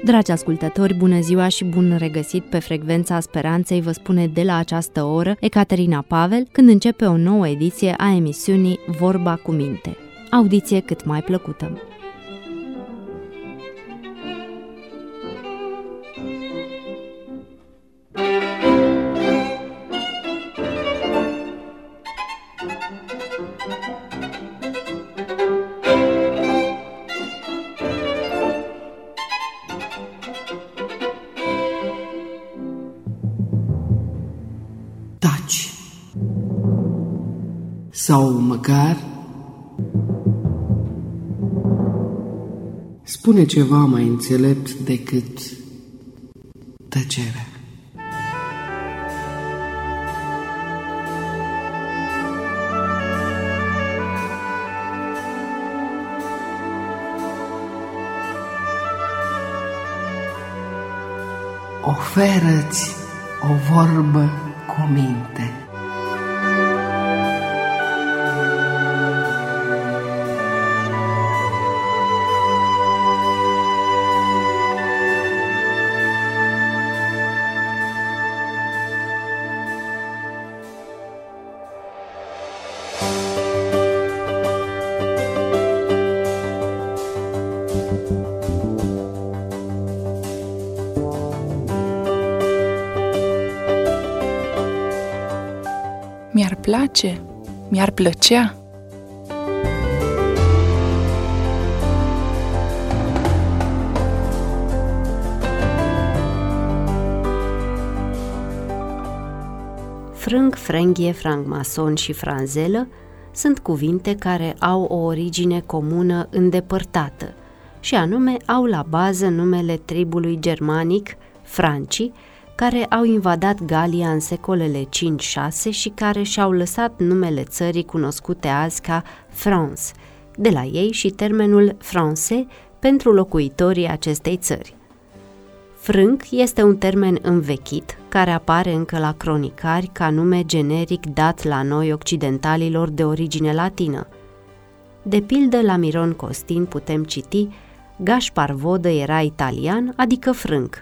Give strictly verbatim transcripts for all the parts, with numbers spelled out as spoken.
Dragi ascultători, bună ziua și bun regăsit pe Frecvența Speranței, vă spune de la această oră Ecaterina Pavel, când începe o nouă ediție a emisiunii Vorba cu minte. Audiție cât mai plăcută! Taci. Sau măcar spune ceva mai înțelept decât tăcerea. Oferă-ți o vorbă cu minte. Mi-ar place, mi-ar plăcea. Frânc, frânghie, francmason și franzelă sunt cuvinte care au o origine comună îndepărtată și anume au la bază numele tribului germanic, francii, care au invadat Galia în secolele cinci șase și care și-au lăsat numele țării cunoscute azi ca France, de la ei și termenul français pentru locuitorii acestei țări. Frânc este un termen învechit, care apare încă la cronicari ca nume generic dat la noi occidentalilor de origine latină. De pildă, la Miron Costin putem citi: Gaspar Vodă era italian, adică frânc.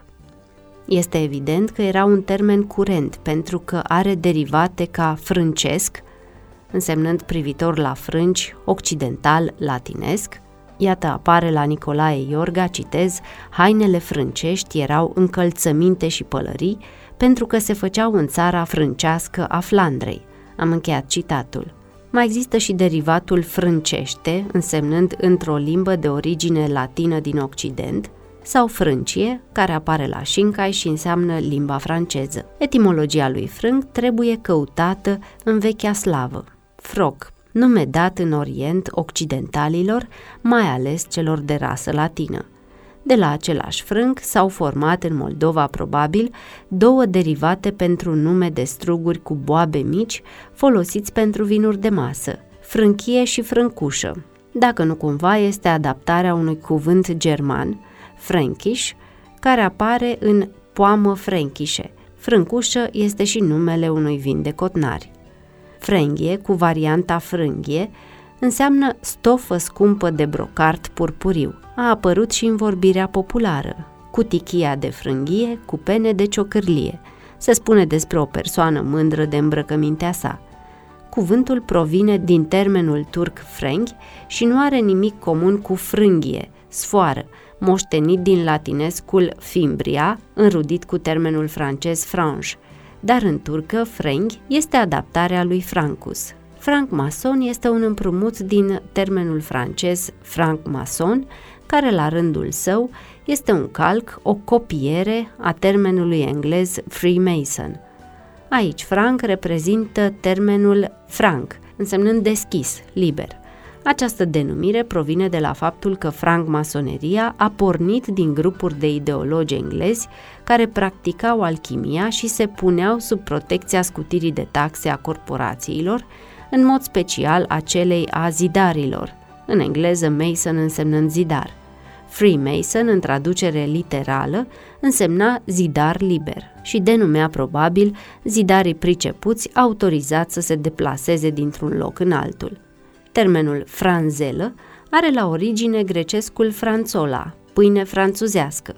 Este evident că era un termen curent pentru că are derivate ca frâncesc, însemnând privitor la frânci, occidental, latinesc. Iată, apare la Nicolae Iorga, citez: hainele frâncești erau încălțăminte și pălării, pentru că se făceau în țara frâncească a Flandrei. Am încheiat citatul. Mai există și derivatul frâncește, însemnând într-o limbă de origine latină din Occident, sau frâncie, care apare la Șincai și înseamnă limba franceză. Etimologia lui frânc trebuie căutată în vechea slavă. Froc, nume dat în Orient occidentalilor, mai ales celor de rasă latină. De la același frânc s-au format în Moldova probabil două derivate pentru nume de struguri cu boabe mici folosiți pentru vinuri de masă, frânchie și frâncușă, dacă nu cumva este adaptarea unui cuvânt german, Fränkisch, care apare în poamă fränkișe. Frâncușă este și numele unui vin de cotnari. Frânghie, cu varianta frânghie, înseamnă stofă scumpă de brocart purpuriu. A apărut și în vorbirea populară, cu tichia de frânghie, cu pene de ciocârlie. Se spune despre o persoană mândră de îmbrăcămintea sa. Cuvântul provine din termenul turc frenghi și nu are nimic comun cu frânghie, sfoară, moștenit din latinescul fimbria, înrudit cu termenul francez franche, dar în turcă frenghi este adaptarea lui francus. Francmason este un împrumut din termenul francez francmason, care la rândul său este un calc, o copiere a termenului englez Freemason. Aici franc reprezintă termenul franc, însemnând deschis, liber. Această denumire provine de la faptul că francmasoneria a pornit din grupuri de ideologi englezi care practicau alchimia și se puneau sub protecția scutirii de taxe a corporațiilor, în mod special a celei a zidarilor, în engleză Mason însemnând zidar. Freemason, în traducere literală, însemna zidar liber și denumea probabil zidarii pricepuți autorizați să se deplaseze dintr-un loc în altul. Termenul franzelă are la origine grecescul franțola, pâine franțuzească.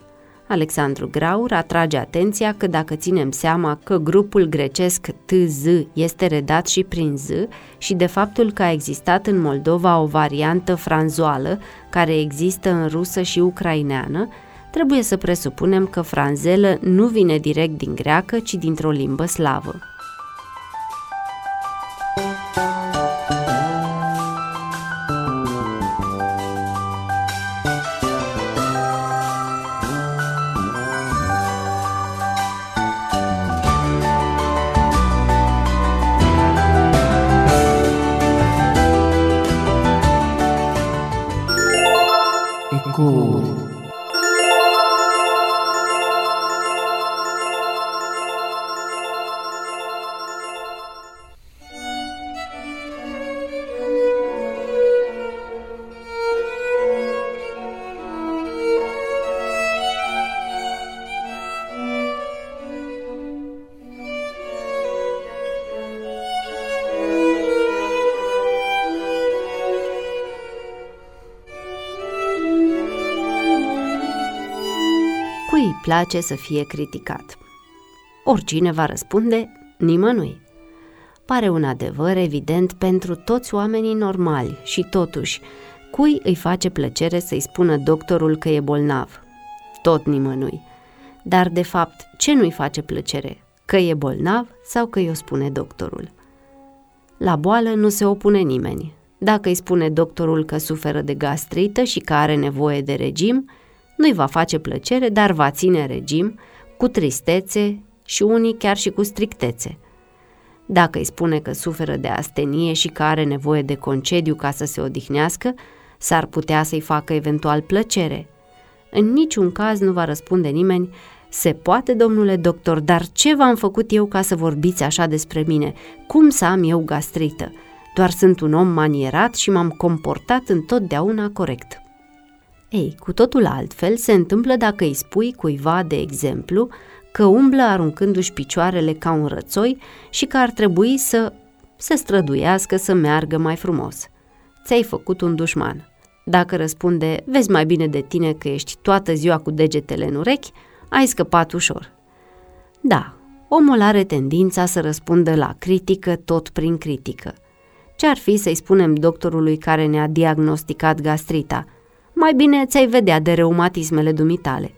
Alexandru Graur atrage atenția că dacă ținem seama că grupul grecesc T Z este redat și prin Z și de faptul că a existat în Moldova o variantă franzoală care există în rusă și ucraineană, trebuie să presupunem că franzelă nu vine direct din greacă, ci dintr-o limbă slavă. Ecouri. Cui îi place să fie criticat? Oricine va răspunde, nimănui. Pare un adevăr evident pentru toți oamenii normali și totuși, cui îi face plăcere să-i spună doctorul că e bolnav? Tot nimănui. Dar de fapt, ce nu-i face plăcere? Că e bolnav sau că i-o spune doctorul? La boală nu se opune nimeni. Dacă îi spune doctorul că suferă de gastrită și că are nevoie de regim, nu-i va face plăcere, dar va ține regim, cu tristețe și unii chiar și cu strictețe. Dacă îi spune că suferă de astenie și că are nevoie de concediu ca să se odihnească, s-ar putea să-i facă eventual plăcere. În niciun caz nu va răspunde nimeni: se poate, domnule doctor, dar ce v-am făcut eu ca să vorbiți așa despre mine? Cum să am eu gastrită? Doar sunt un om manierat și m-am comportat întotdeauna corect. Ei, cu totul altfel se întâmplă dacă îi spui cuiva, de exemplu, că umblă aruncându-și picioarele ca un rățoi și că ar trebui să se străduiască să meargă mai frumos. Ți-ai făcut un dușman. Dacă răspunde: vezi mai bine de tine că ești toată ziua cu degetele în urechi, ai scăpat ușor. Da, omul are tendința să răspundă la critică tot prin critică. Ce-ar fi să-i spunem doctorului care ne-a diagnosticat gastrita: mai bine ți-ai vedea de reumatismele dumitale.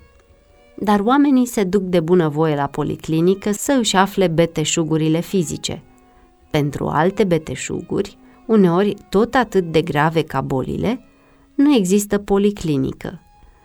Dar oamenii se duc de bunăvoie la policlinică să își afle beteșugurile fizice. Pentru alte beteșuguri, uneori tot atât de grave ca bolile, nu există policlinică.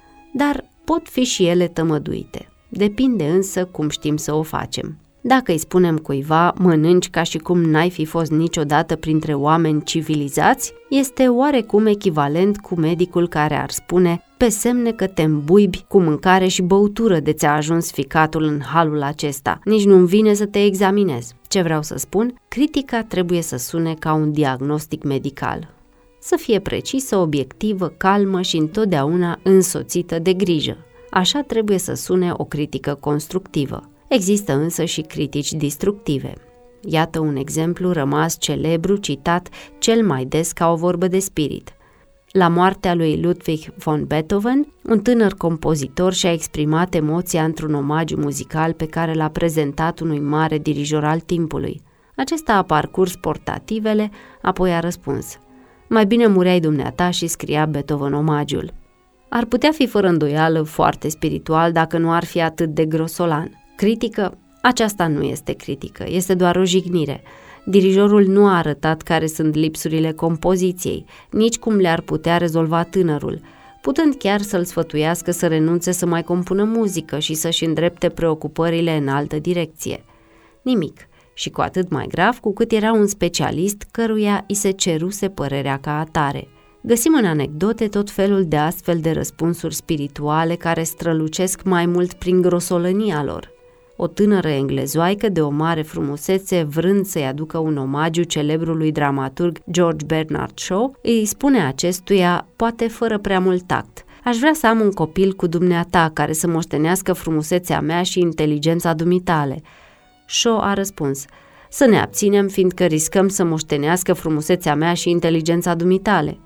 Dar pot fi și ele tămăduite. Depinde însă cum știm să o facem. Dacă îi spunem cuiva: mănânci ca și cum n-ai fi fost niciodată printre oameni civilizați, este oarecum echivalent cu medicul care ar spune: pe semne că te îmbuibi cu mâncare și băutură de ți-a ajuns ficatul în halul acesta, nici nu-mi vine să te examinez. Ce vreau să spun? Critica trebuie să sune ca un diagnostic medical. Să fie precisă, obiectivă, calmă și întotdeauna însoțită de grijă. Așa trebuie să sune o critică constructivă. Există însă și critici destructive. Iată un exemplu rămas celebru, citat cel mai des ca o vorbă de spirit. La moartea lui Ludwig von Beethoven, un tânăr compozitor și-a exprimat emoția într-un omagiu muzical pe care l-a prezentat unui mare dirijor al timpului. Acesta a parcurs portativele, apoi a răspuns: mai bine mureai dumneata și scria Beethoven omagiul. Ar putea fi fără îndoială foarte spiritual dacă nu ar fi atât de grosolan. Critică? Aceasta nu este critică, este doar o jignire. Dirijorul nu a arătat care sunt lipsurile compoziției, nici cum le-ar putea rezolva tânărul, putând chiar să-l sfătuiască să renunțe să mai compună muzică și să-și îndrepte preocupările în altă direcție. Nimic, și cu atât mai grav cu cât era un specialist căruia îi se ceruse părerea ca atare. Găsim în anecdote tot felul de astfel de răspunsuri spirituale care strălucesc mai mult prin grosolănia lor. O tânără englezoaică de o mare frumusețe, vrând să-i aducă un omagiu celebrului dramaturg George Bernard Shaw, îi spune acestuia, poate fără prea mult tact: aș vrea să am un copil cu dumneata care să moștenească frumusețea mea și inteligența dumitale. Shaw a răspuns: să ne abținem, fiindcă riscăm să moștenească frumusețea mea și inteligența dumitale.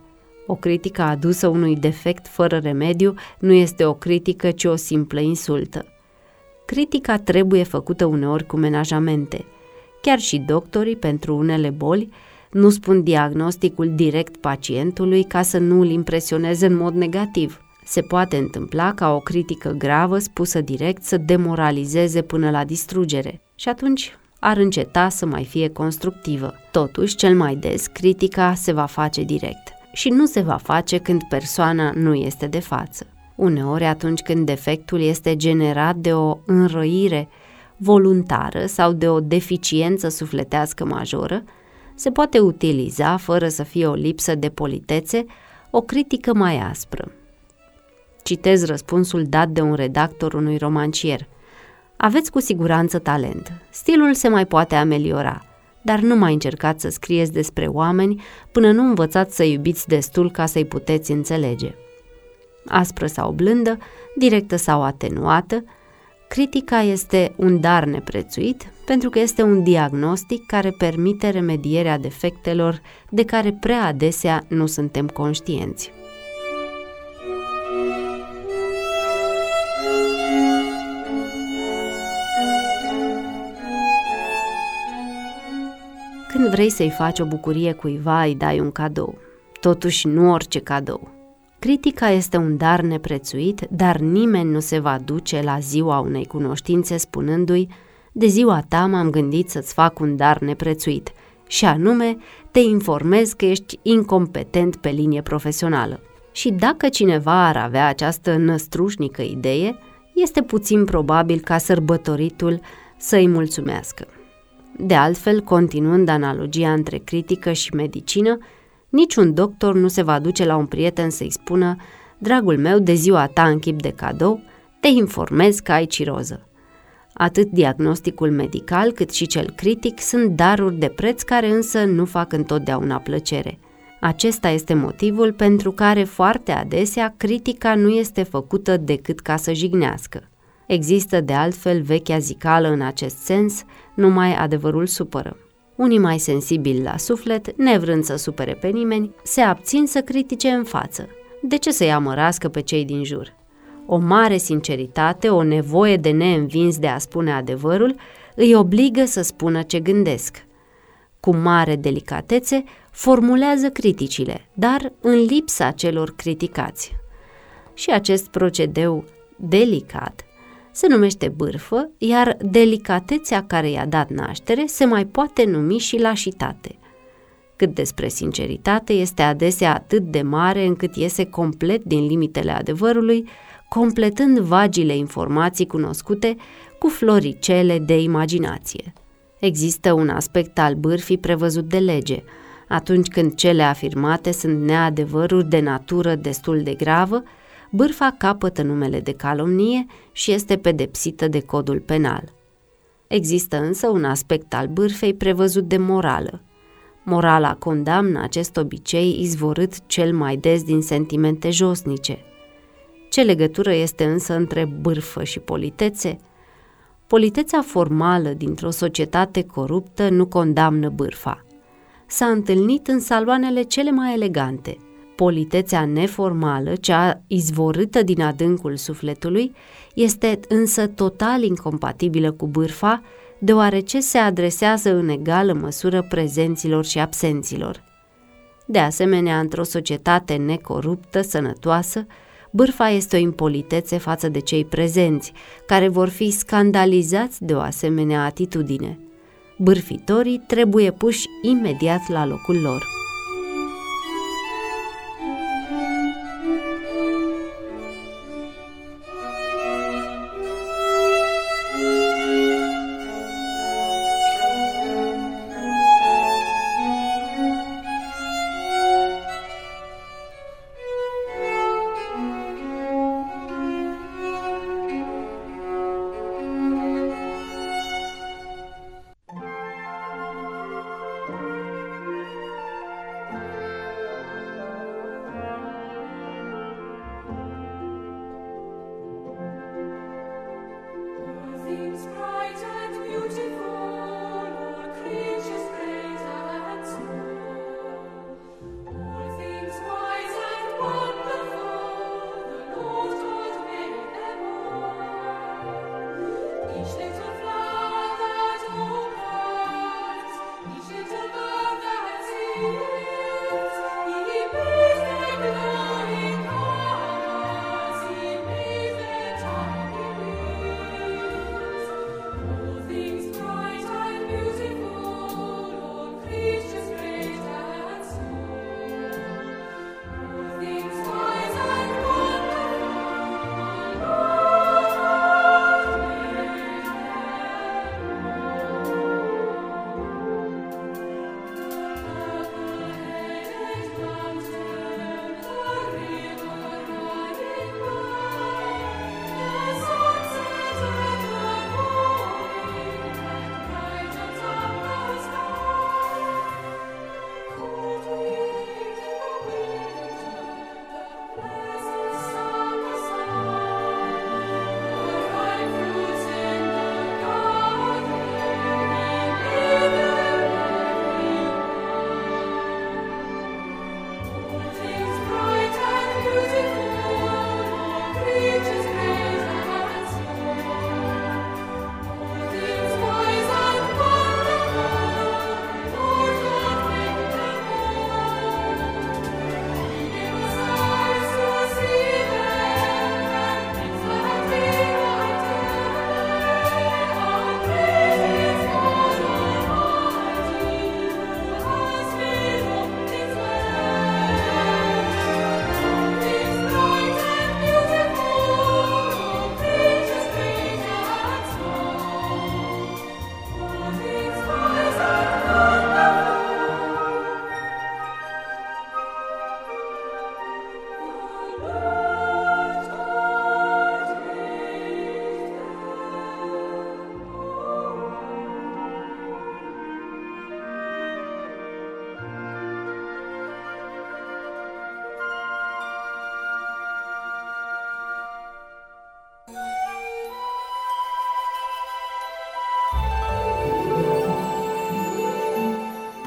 O critică adusă unui defect fără remediu nu este o critică, ci o simplă insultă. Critica trebuie făcută uneori cu menajamente. Chiar și doctorii, pentru unele boli, nu spun diagnosticul direct pacientului ca să nu îl impresioneze în mod negativ. Se poate întâmpla ca o critică gravă spusă direct să demoralizeze până la distrugere și atunci ar înceta să mai fie constructivă. Totuși, cel mai des, critica se va face direct și nu se va face când persoana nu este de față. Uneori, atunci când defectul este generat de o înrăire voluntară sau de o deficiență sufletească majoră, se poate utiliza, fără să fie o lipsă de politețe, o critică mai aspră. Citez răspunsul dat de un redactor unui romancier. Aveți cu siguranță talent. Stilul se mai poate ameliora, dar nu mai încercați să scrieți despre oameni până nu învățați să iubiți destul ca să-i puteți înțelege. Aspră sau blândă, directă sau atenuată, critica este un dar neprețuit pentru că este un diagnostic care permite remedierea defectelor de care prea adesea nu suntem conștienți. Când vrei să-i faci o bucurie cuiva, îi dai un cadou. Totuși nu orice cadou. Critica este un dar neprețuit, dar nimeni nu se va duce la ziua unei cunoștințe spunându-i: de ziua ta m-am gândit să-ți fac un dar neprețuit, și anume te informez că ești incompetent pe linie profesională. Și dacă cineva ar avea această năstrușnică idee, este puțin probabil ca sărbătoritul să-i mulțumească. De altfel, continuând analogia între critică și medicină, niciun doctor nu se va duce la un prieten să-i spună: dragul meu, de ziua ta în chip de cadou, te informez că ai ciroză. Atât diagnosticul medical cât și cel critic sunt daruri de preț care însă nu fac întotdeauna plăcere. Acesta este motivul pentru care foarte adesea critica nu este făcută decât ca să jignească. Există de altfel vechea zicală în acest sens: numai adevărul supără. Unii mai sensibili la suflet, nevrând să supere pe nimeni, se abțin să critique în față. De ce să-i amărască pe cei din jur? O mare sinceritate, o nevoie de neînvins de a spune adevărul, îi obligă să spună ce gândesc. Cu mare delicatețe, formulează criticile, dar în lipsa celor criticați. Și acest procedeu delicat se numește bârfă, iar delicatețea care i-a dat naștere se mai poate numi și lașitate. Cât despre sinceritate, este adesea atât de mare încât iese complet din limitele adevărului, completând vagile informații cunoscute cu floricele de imaginație. Există un aspect al bârfii prevăzut de lege, atunci când cele afirmate sunt neadevăruri de natură destul de gravă, bârfa capătă numele de calomnie și este pedepsită de codul penal. Există însă un aspect al bârfei prevăzut de morală. Morala condamnă acest obicei izvorât cel mai des din sentimente josnice. Ce legătură este însă între bârfă și politețe? Politețea formală dintr-o societate coruptă nu condamnă bârfa. S-a întâlnit în saloanele cele mai elegante. Politețea neformală, cea izvorâtă din adâncul sufletului, este însă total incompatibilă cu bârfa, deoarece se adresează în egală măsură prezenților și absenților. De asemenea, într-o societate necoruptă, sănătoasă, bârfa este o impolitețe față de cei prezenți, care vor fi scandalizați de o asemenea atitudine. Bârfitorii trebuie puși imediat la locul lor.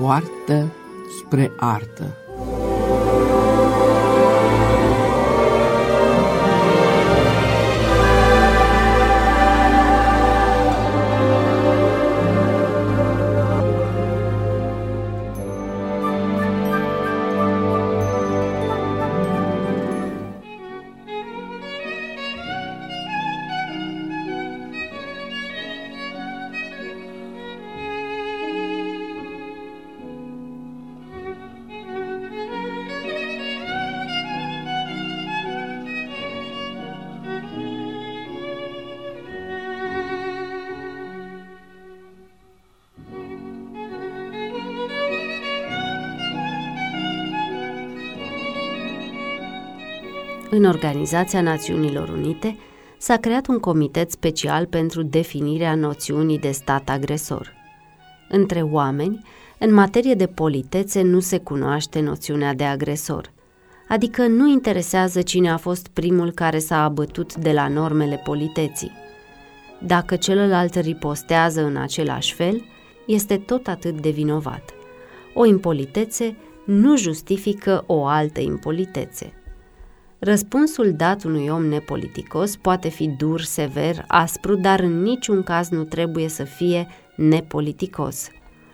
poartă spre artă. În Organizația Națiunilor Unite s-a creat un comitet special pentru definirea noțiunii de stat agresor. Între oameni, în materie de politețe nu se cunoaște noțiunea de agresor, adică nu interesează cine a fost primul care s-a abătut de la normele politeții. Dacă celălalt ripostează în același fel, este tot atât de vinovat. O impolitețe nu justifică o altă impolitețe. Răspunsul dat unui om nepoliticos poate fi dur, sever, aspru, dar în niciun caz nu trebuie să fie nepoliticos.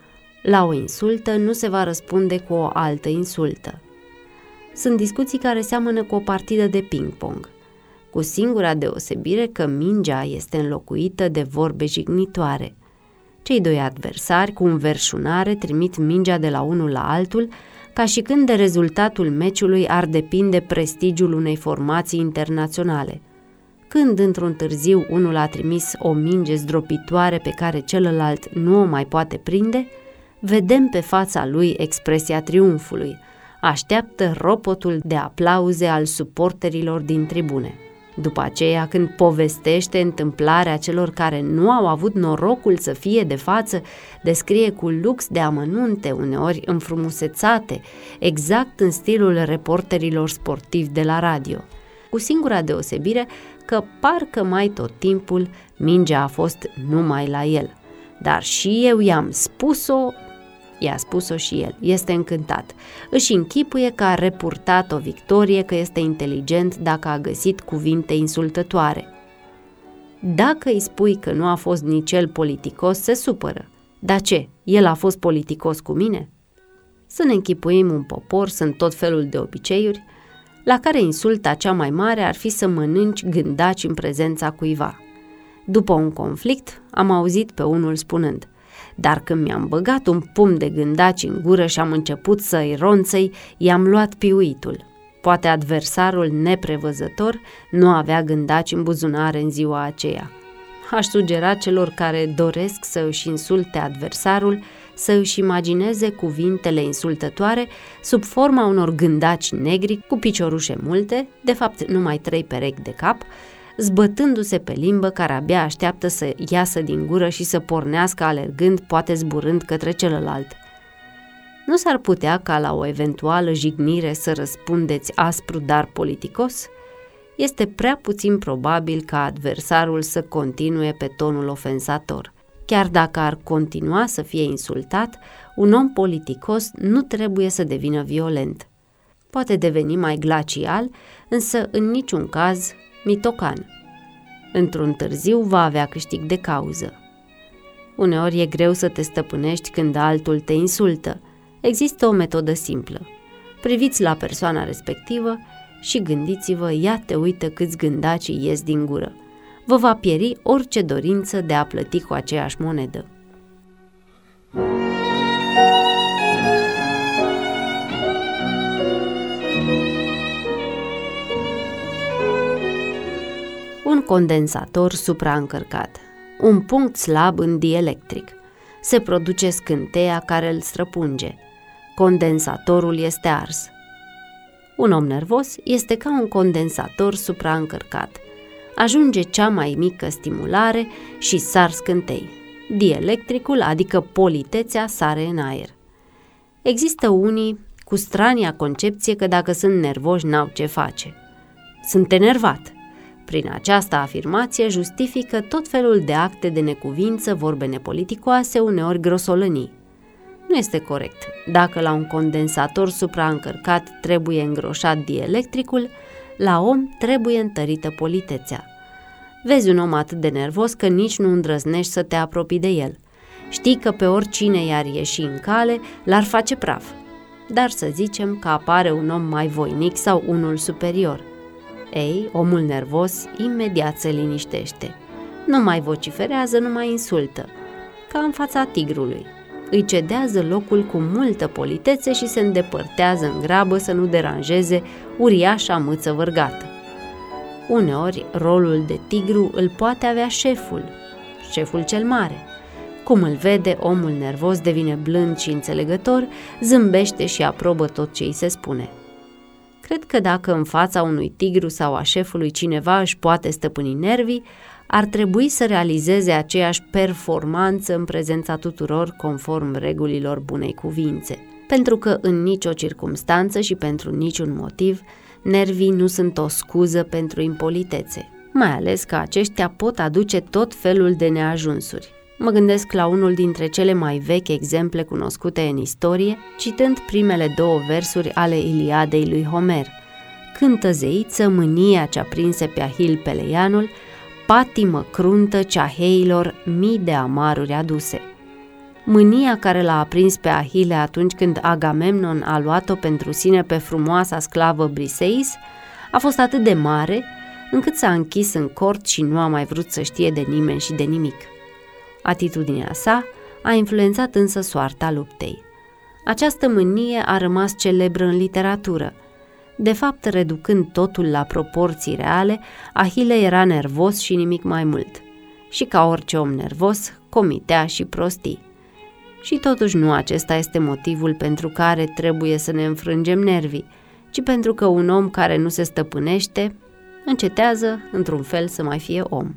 La o insultă nu se va răspunde cu o altă insultă. Sunt discuții care seamănă cu o partidă de ping-pong, cu singura deosebire că mingea este înlocuită de vorbe jignitoare. Cei doi adversari, cu înverșunare, trimit mingea de la unul la altul, ca și când de rezultatul meciului ar depinde prestigiul unei formații internaționale. Când într-un târziu unul a trimis o minge zdropitoare pe care celălalt nu o mai poate prinde, vedem pe fața lui expresia triumfului, așteaptă ropotul de aplauze al suporterilor din tribune. După aceea, când povestește întâmplarea celor care nu au avut norocul să fie de față, descrie cu lux de amănunte, uneori înfrumusețate, exact în stilul reporterilor sportivi de la radio, cu singura deosebire că parcă mai tot timpul mingea a fost numai la el. Dar și eu i-am spus-o, i-a spus-o și el, este încântat. Își închipuie că a repurtat o victorie, că este inteligent dacă a găsit cuvinte insultătoare. Dacă îi spui că nu a fost nici el politicos, se supără. Dar ce, el a fost politicos cu mine? Să ne închipuim un popor, sunt tot felul de obiceiuri, la care insulta cea mai mare ar fi să mănânci gândaci în prezența cuiva. După un conflict, am auzit pe unul spunând: dar când mi-am băgat un pumn de gândaci în gură și am început să-i ronțăi, i-am luat piuitul. Poate adversarul neprevăzător nu avea gândaci în buzunare în ziua aceea. Aș sugera celor care doresc să își insulte adversarul să își imagineze cuvintele insultătoare sub forma unor gândaci negri cu piciorușe multe, de fapt numai trei perechi de cap, zbătându-se pe limbă care abia așteaptă să iasă din gură și să pornească alergând, poate zburând către celălalt. Nu s-ar putea ca la o eventuală jignire să răspundeți aspru, dar politicos? Este prea puțin probabil ca adversarul să continue pe tonul ofensator. Chiar dacă ar continua să fie insultat, un om politicos nu trebuie să devină violent. Poate deveni mai glacial, însă în niciun caz mitocan. Într-un târziu va avea câștig de cauză. Uneori e greu să te stăpânești când altul te insultă. Există o metodă simplă. Priviți la persoana respectivă și gândiți-vă, ia te uită câți gândaci ies din gură. Vă va pieri orice dorință de a plăti cu aceeași monedă. Un condensator supraîncărcat, un punct slab în dielectric. Se produce scânteia care îl străpunge. Condensatorul este ars. Un om nervos este ca un condensator supraîncărcat. Ajunge cea mai mică stimulare și sar scântei. Dielectricul, adică politețea, sare în aer. Există unii cu strania concepție că dacă sunt nervoși n-au ce face. Sunt enervat. Prin această afirmație justifică tot felul de acte de necuvință, vorbe nepoliticoase, uneori grosolănii. Nu este corect. Dacă la un condensator supraîncărcat trebuie îngroșat dielectricul, la om trebuie întărită politețea. Vezi un om atât de nervos că nici nu îndrăznești să te apropii de el. Știi că pe oricine i-ar ieși în cale, l-ar face praf. Dar să zicem că apare un om mai voinic sau unul superior. Ei, omul nervos imediat se liniștește. Nu mai vociferează, nu mai insultă. Ca în fața tigrului. Îi cedează locul cu multă politețe și se îndepărtează în grabă să nu deranjeze uriașa mâță vărgată. Uneori, rolul de tigru îl poate avea șeful, șeful cel mare. Cum îl vede, omul nervos devine blând și înțelegător, zâmbește și aprobă tot ce îi se spune. Cred că dacă în fața unui tigru sau a șefului cineva își poate stăpâni nervii, ar trebui să realizeze aceeași performanță în prezența tuturor conform regulilor bunei cuvințe, pentru că în nicio circumstanță și pentru niciun motiv, nervii nu sunt o scuză pentru impolitețe, mai ales că aceștia pot aduce tot felul de neajunsuri. Mă gândesc la unul dintre cele mai vechi exemple cunoscute în istorie, citând primele două versuri ale Iliadei lui Homer. Cântă zeiță mânia ce-a prinse pe Ahil Peleianul, patimă cruntă ceaheilor mii de amaruri aduse. Mânia care l-a aprins pe Ahile atunci când Agamemnon a luat-o pentru sine pe frumoasa sclavă Briseis a fost atât de mare încât s-a închis în cort și nu a mai vrut să știe de nimeni și de nimic. Atitudinea sa a influențat însă soarta luptei. Această mânie a rămas celebră în literatură. De fapt, reducând totul la proporții reale, Ahile era nervos și nimic mai mult. Și ca orice om nervos, comitea și prostii. Și totuși nu acesta este motivul pentru care trebuie să ne înfrângem nervii, ci pentru că un om care nu se stăpânește încetează, într-un fel, să mai fie om.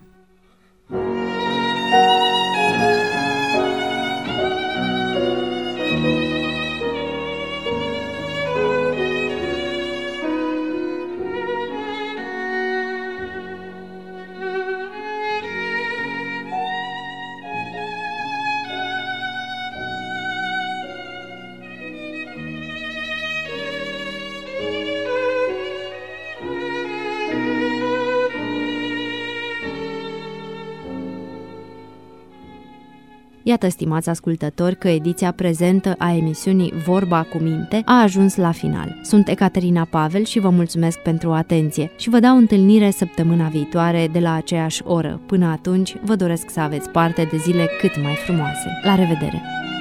Iată, stimați ascultători, că ediția prezentă a emisiunii Vorba cu Minte a ajuns la final. Sunt Ecaterina Pavel și vă mulțumesc pentru atenție și vă dau întâlnire săptămâna viitoare de la aceeași oră. Până atunci, vă doresc să aveți parte de zile cât mai frumoase. La revedere!